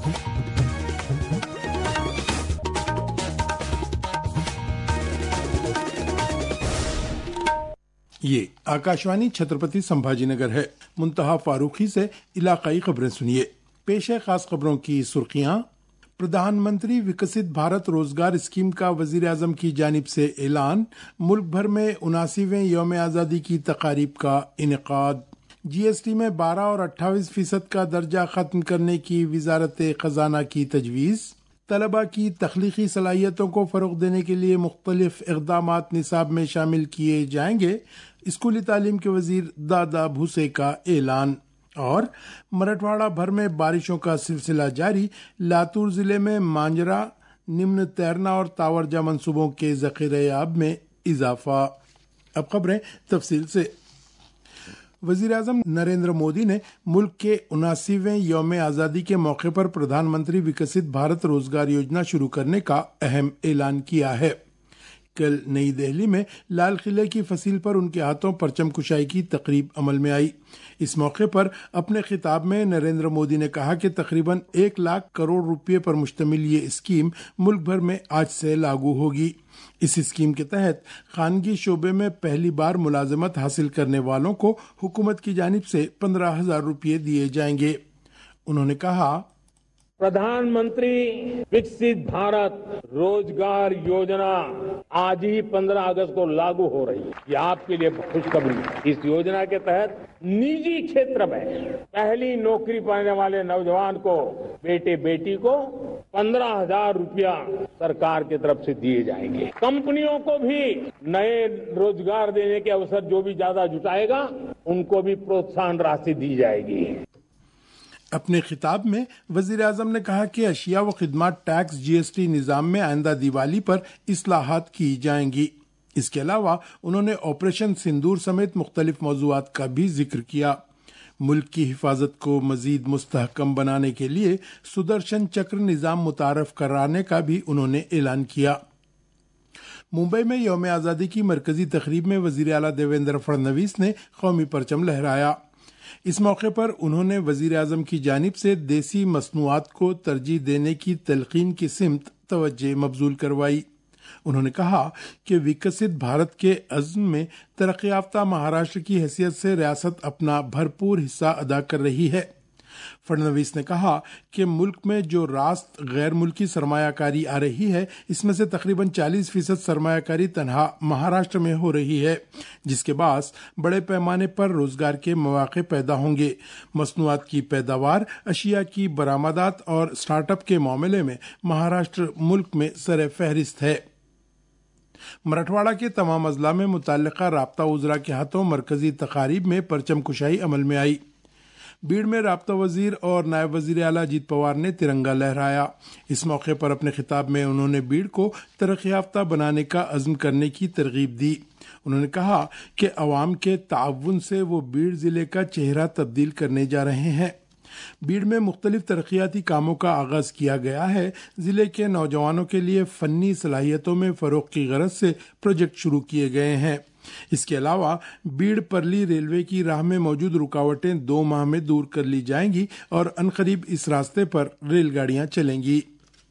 ये आकाशवाणी छत्रपति संभाजीनगर है। मुंतहा फारूकी से इलाकाई खबरें सुनिए। पेश है खास खबरों की सुर्खियां। प्रधानमंत्री विकसित भारत रोजगार स्कीम का वजीर आजम की जानिब से ऐलान। मुल्क भर में 79वें यौम आज़ादी की तकारीब का इनेकाद। जीएसटी में 12 और 28% का दर्जा खत्म करने की वजारत खजाना की तजवीज़। तलबा की तख्लीकी सलाहियतों को फरोग देने के लिए मुख्तलिफ इक़दामात निसाब में शामिल किए जाएंगे। स्कूली तालीम के वजीर दादा भूसे का ऐलान। और मराठवाड़ा भर में बारिशों का सिलसिला जारी। लातूर जिले में मांजरा, निम्न तैरना और तावरजा मंसूबों के ज़ख़ीरे आब में इजाफा। अब खबरें तफसील से। वज़ीर आज़म नरेंद्र मोदी ने मुल्क के 79वें यौम आज़ादी के मौके पर प्रधानमंत्री विकसित भारत रोजगार योजना शुरू करने का अहम ऐलान किया है। कल नई दिल्ली में लाल किले की फसील पर उनके हाथों परचम कुशाई की तकरीब अमल में आई। इस मौके पर अपने खिताब में नरेंद्र मोदी ने कहा कि तकरीबन 1 लाख करोड़ रुपये पर मुश्तमिल ये स्कीम मुल्क भर में आज से लागू होगी। इस स्कीम के तहत खानगी शोबे में पहली बार मुलाजमत हासिल करने वालों को हुकूमत की जानिब से 15,000 रुपये दिए जाएंगे। उन्होंने कहा, प्रधानमंत्री विकसित भारत रोजगार योजना आज ही 15 अगस्त को लागू हो रही है। ये आपके लिए खुशखबरी है। इस योजना के तहत निजी क्षेत्र में पहली नौकरी पाने वाले नौजवान को, बेटे बेटी को 15,000 रुपया सरकार की तरफ से दिए जाएंगे। कंपनियों को भी नए रोजगार देने के अवसर जो भी ज्यादा जुटाएगा उनको भी प्रोत्साहन राशि दी जाएगी। अपने खिताब में वजीर आजम ने कहा कि अशिया व खिदमत टैक्स जीएसटी निज़ाम में आइंदा दिवाली पर इस्लाहात की जाएंगी। इसके अलावा उन्होंने ऑपरेशन सिंदूर समेत मुख्तलिफ मौज़ूआत का भी जिक्र किया। मुल्क की हिफाजत को मजीद मुस्तहकम बनाने के लिए सुदर्शन चक्र निज़ाम मुतारफ कराने का भी उन्होंने ऐलान किया। मुंबई में यौम आज़ादी की मरकजी तकरीब में वजीर आला देवेंद्र फडणवीस ने कौमी परचम लहराया। इस मौके पर उन्होंने वजीर आजम की जानिब से देसी मसनूआत को तरजीह देने की तलकीन की सिमत तवज्जो मबजूल करवाई। उन्होंने कहा कि विकसित भारत के अज़्म में तरक्की याफ्ता महाराष्ट्र की हैसियत से रियासत अपना भरपूर हिस्सा अदा कर रही है। फडणवीस ने कहा कि मुल्क में जो रास्त गैर मुल्की सरमायाकारी आ रही है, इसमें से तकरीबन 40% सरमायाकारी तन्हा महाराष्ट्र में हो रही है, जिसके बाद बड़े पैमाने पर रोजगार के मौके पैदा होंगे। मसनूआत की पैदावार, अशिया की बरामदात और स्टार्टअप के मामले में महाराष्ट्र मुल्क में सरे फहरिस्त है। मराठवाड़ा के तमाम अजला में मुतल्लिका राब्ता उज़रा के हाथों मरकजी तकारीब में परचम कुशाई अमल में आई। बीड़ में राब्ता वजीर और नायब वजीर आला अजीत पवार ने तिरंगा लहराया। इस मौके पर अपने खिताब में उन्होंने बीड़ को तरक्की याफ्ता बनाने का अज़्म करने की तरगीब दी। उन्होंने कहा कि अवाम के ताउन से वो बीड़ जिले का चेहरा तब्दील करने जा रहे हैं। बीड़ में मुख्तलिफ तरक्याती कामों का आगाज किया गया है। जिले के नौजवानों के लिए फन्नी सलाहियतों में फरोग की गरज से प्रोजेक्ट शुरू किए गए हैं। इसके अलावा बीड़ परली रेलवे की राह में मौजूद रुकावटें 2 माह में दूर कर ली जाएंगी और अनकरीब इस रास्ते पर रेलगाड़ियां चलेंगी।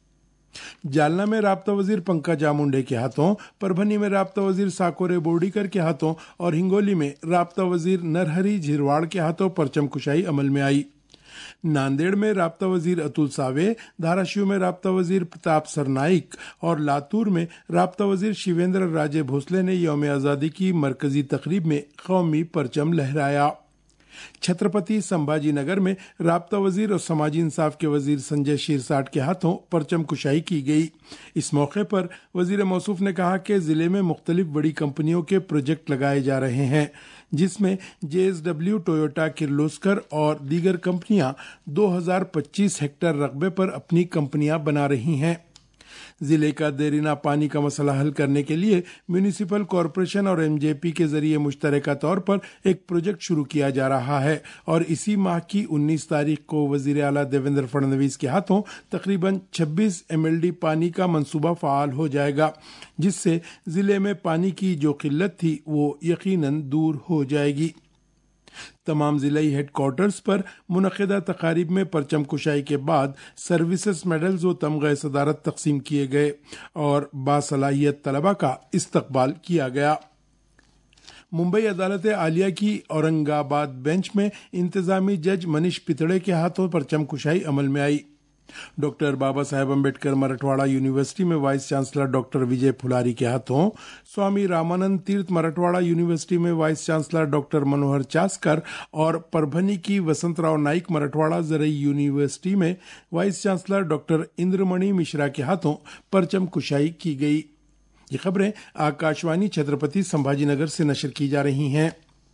जालना में राब्ता वजीर पंकजा मुंडे के हाथों, परभनी में राब्ता वजीर साकोरे बोर्डीकर के हाथों और हिंगोली में राब्ता वजीर नरहरी झिरवाड़ के हाथों परचम कुशाई अमल में आई। नांदेड़ में राब्ता वजीर अतुल सावे, धाराशिव में राब्ता वजीर प्रताप सरनाइक और लातूर में राब्ता वजीर शिवेंद्र राजे भोसले ने यौम आज़ादी की मरकजी तकरीब में कौमी परचम लहराया। छत्रपति संभाजीनगर में राब्ता वजीर और समाजी इंसाफ के वजीर संजय शिरसाट के हाथों परचम कुशाई की गई। इस मौके पर वजीर मौसूफ ने कहा कि जिले में मुख्तलिफ बड़ी कंपनियों के प्रोजेक्ट लगाए जा रहे हैं, जिसमें JSW, टोयोटा, किर्लोस्कर और दीगर कंपनियां 2025 हेक्टेयर रकबे पर अपनी कंपनियां बना रही हैं। जिले का देरीना पानी का मसला हल करने के लिए म्यूनिसिपल कॉरपोरेशन और MJP के जरिए मुश्तरका तौर पर एक प्रोजेक्ट शुरू किया जा रहा है और इसी माह की 19 तारीख को वजीर आला देवेंद्र फडणवीस के हाथों तकरीबन 26 MLD पानी का मंसूबा फाल हो जाएगा, जिससे जिले में पानी की जो किल्लत थी वो यकीनन दूर हो जाएगी। तमाम जिलाई हेड क्वार्टर्स पर मुनक़िदा तकारीब में परचम कुशाई के बाद सर्विसेज मेडल्स व तमग़े सदारत तकसीम किए गए और बासलाहियत तलबा का इस्तकबाल किया गया। मुंबई अदालत आलिया की औरंगाबाद बेंच में इंतजामी जज मनीष पितड़े के हाथों परचम कुशाई अमल में आई। डॉक्टर बाबा साहेब अम्बेडकर मराठवाड़ा यूनिवर्सिटी में vice chancellor doctor Vijay Phulari के हाथों, स्वामी रामानंद तीर्थ मराठवाड़ा यूनिवर्सिटी में vice chancellor doctor Manohar Chaskar और परभनी की वसंतराव नाइक मराठवाड़ा जरई यूनिवर्सिटी में vice chancellor doctor Indramani Mishra के हाथों परचम कुशाई की गई। ये खबरें आकाशवाणी छत्रपति संभाजीनगर से नशर की जा रही हैं।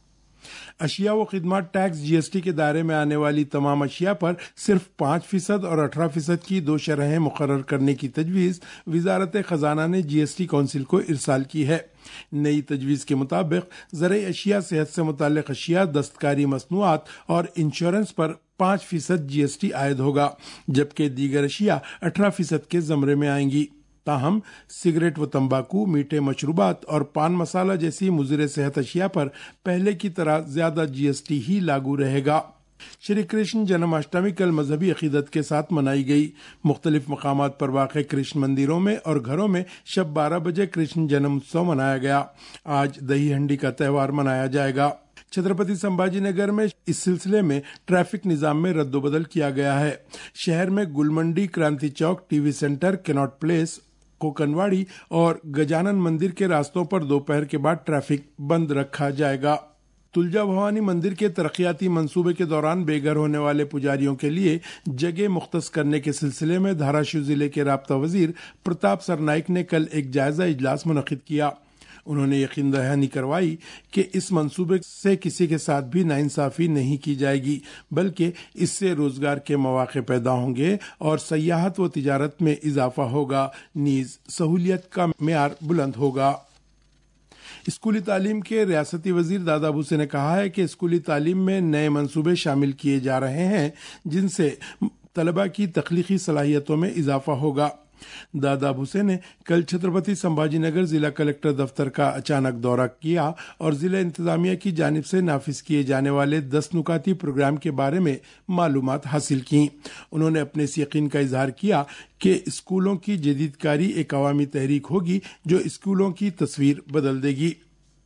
अशिया व खिदमत टैक्स जीएसटी के दायरे में आने वाली तमाम अशिया पर सिर्फ 5% और 18% की 2 शरहें मुकर्रर करने की तजवीज़ वजारत खजाना ने जीएसटी काउंसिल को इरसाल की है। नई तजवीज़ के मुताबिक ज़रई अशिया, सेहत से मुताल्लिक़ अशिया, दस्तकारी मसनूआत और इंश्योरेंस पर 5% जीएसटी आयद होगा, जबकि दीगर अशिया 18% के ज़मरे में आएंगी। ताहम सिगरेट व तंबाकू, मीठे मशरूबात और पान मसाला जैसी मुज़िर सेहत अशिया पर पहले की तरह ज्यादा जीएसटी ही लागू रहेगा। श्री कृष्ण जन्माष्टमी कल मजहबी अकीदत के साथ मनाई गई। मुख्तलिफ मकामात पर वाक़े कृष्ण मंदिरों में और घरों में शब 12 बजे कृष्ण जन्म उत्सव मनाया गया। आज दही हंडी का त्यौहार मनाया जाएगा। छत्रपति संभाजीनगर में इस सिलसिले में ट्रैफिक निजाम में रद्दोबदल किया गया है। शहर में गुलमंडी, क्रांति चौक, टीवी सेंटर, कैनॉट प्लेस, कोकनवाड़ी और गजानन मंदिर के रास्तों पर दोपहर के बाद ट्रैफिक बंद रखा जाएगा। तुलजा भवानी मंदिर के तरक्याती मंसूबे के दौरान बेघर होने वाले पुजारियों के लिए जगह मुख्तस करने के सिलसिले में धाराशिव जिले के राब्ता वजीर प्रताप सरनाइक ने कल एक जायजा इजलास मुनक्किद किया। उन्होंने यकीन दहानी करवाई कि इस मंसूबे से किसी के साथ भी नाइंसाफी नहीं की जाएगी, बल्कि इससे रोजगार के मौके पैदा होंगे और सयाहत व तिजारत में इजाफा होगा, नीज सहूलियत का मेयार बुलंद होगा। स्कूली तालीम के रियासती वजीर दादा भूसे ने कहा है कि स्कूली तालीम में नए मंसूबे शामिल किए जा रहे हैं, जिनसे तलबा की तख्लीकी सलाहियतों में इजाफा होगा। दादा भूसे ने कल छत्रपति संभाजीनगर जिला कलेक्टर दफ्तर का अचानक दौरा किया और जिला इंतजामिया की जानिब से नाफिज किए जाने वाले 10 नुकाती प्रोग्राम के बारे में मालूमात हासिल की। उन्होंने अपने इस यकीन का इजहार किया कि स्कूलों की जदीदकारी एक अवामी तहरीक होगी जो स्कूलों की तस्वीर बदल देगी।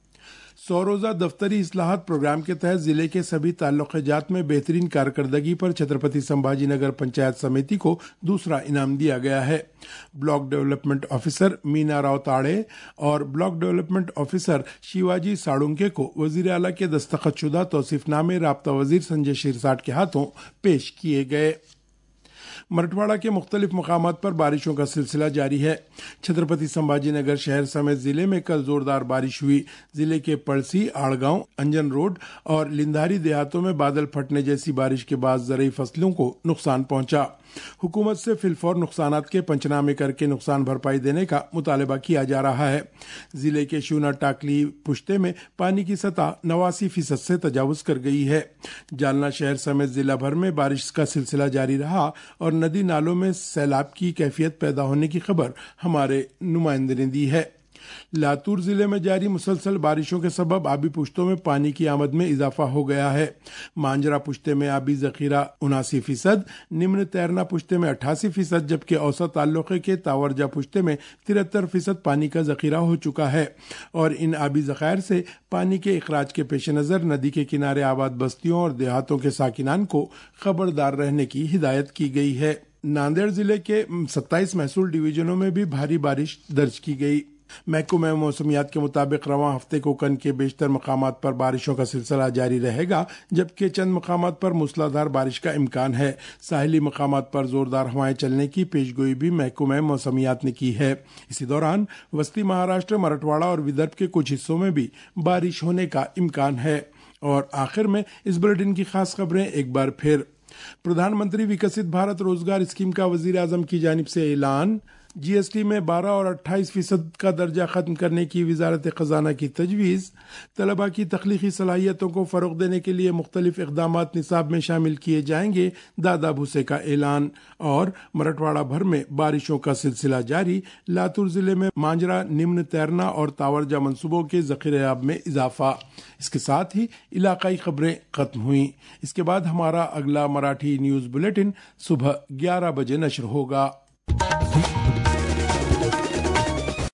100 रोज़ा दफ्तरी इस्लाहात प्रोग्राम के तहत जिले के सभी ताल्लुकात में बेहतरीन कारकर्दगी पर छत्रपति संभाजीनगर पंचायत समिति को दूसरा इनाम दिया गया है। Block development officer Meena Rao Tade और block development officer Shivaji Sadunke को वजीर आला के दस्तखतशुदा तौसीफनामे राब्ता वजीर संजय शिरसाट के हाथों पेश किए गए। मराठवाड़ा के मुख्तलिफ मकामात पर बारिशों का सिलसिला जारी है। छत्रपति संभाजीनगर शहर समेत जिले में कल जोरदार बारिश हुई। जिले के पड़सी, आड़गांव, अंजन रोड और लिंधारी देहातों में बादल फटने जैसी बारिश के बाद ज़रई फसलों को नुकसान पहुंचा। हुकूमत से फिलफौर नुकसानात के पंचनामे करके नुकसान भरपाई देने का मुतालबा किया जा रहा है। जिले के शूना टाकली पुश्ते में पानी की सतह 89% से तजावुज कर गई है। जालना शहर समेत जिला भर में बारिश का सिलसिला जारी रहा और नदी नालों में सैलाब की कैफियत पैदा होने की खबर हमारे नुमाइंदे ने दी है। लातूर जिले में जारी मुसलसल बारिशों के सबब आबी पुश्तों में पानी की आमद में इजाफा हो गया है। मांजरा पुश्ते में आबी जखीरा 79%, निम्न तैरना पुश्ते में 88%, जबकि औसत ताल्लुक़े के तावरजा पुश्ते में 73% पानी का जखीरा हो चुका है और इन आबी ज़खायर से पानी के इखराज के पेश नज़र नदी के किनारे आबाद बस्तियों और देहातों के साकिनान को खबरदार रहने की हिदायत की गई है। नांदेड़ जिले के 27 महसूल डिवीजनों में भी भारी बारिश दर्ज की गई। महकमे मौसमियात के मुताबिक रवां हफ्ते को कन के बेशतर मकामात पर बारिशों का सिलसिला जारी रहेगा, जबकि चंद मकामात पर मूसलाधार बारिश का इम्कान है। साहिली मकामात पर जोरदार हवाएं चलने की पेशगोई भी महकमे मौसमियात ने की है। इसी दौरान वस्ती महाराष्ट्र, मराठवाड़ा और विदर्भ के कुछ हिस्सों में भी बारिश होने का इम्कान है। और आखिर में इस बुलेटिन की खास खबरें एक बार फिर। प्रधानमंत्री विकसित भारत रोजगार स्कीम का वजीर आजम की जानिब से ऐलान। GST में 12 और 28% का दर्जा खत्म करने की वजारत खजाना की तजवीज़, तलबा की तख्लीकी सलाहियतों को फ़रोग़ देने के लिए मुख्तलिफ इक़दामात निसाब में शामिल किए जाएंगे, दादा भूसे का ऐलान। और मराठवाड़ा भर में बारिशों का सिलसिला जारी, लातूर ज़िले में मांजरा, निम्न तैरना और तावरजा मंसूबों के ज़ख़ीरे-आब में इजाफा। इसके साथ ही इलाकाई खबरें खत्म हुई। इसके बाद हमारा अगला मराठी न्यूज़ बुलेटिन सुबह 11 बजे नश्र होगा।